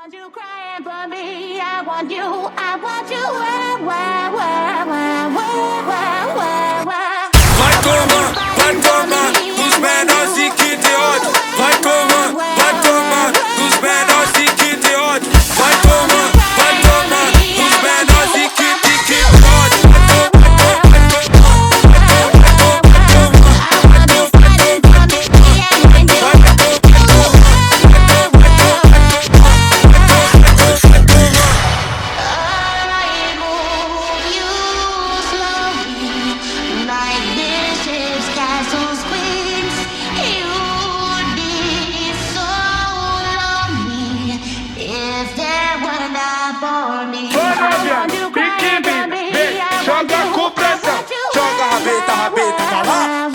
want you crying for me. I want you, Vai tomar, dos menores e que tem ódio. Vai tomar, dos menores e que tem ódio. Vai tomar, dos menores e que ódio. Joga com pressão, joga rabeta, rabeta, tá lá.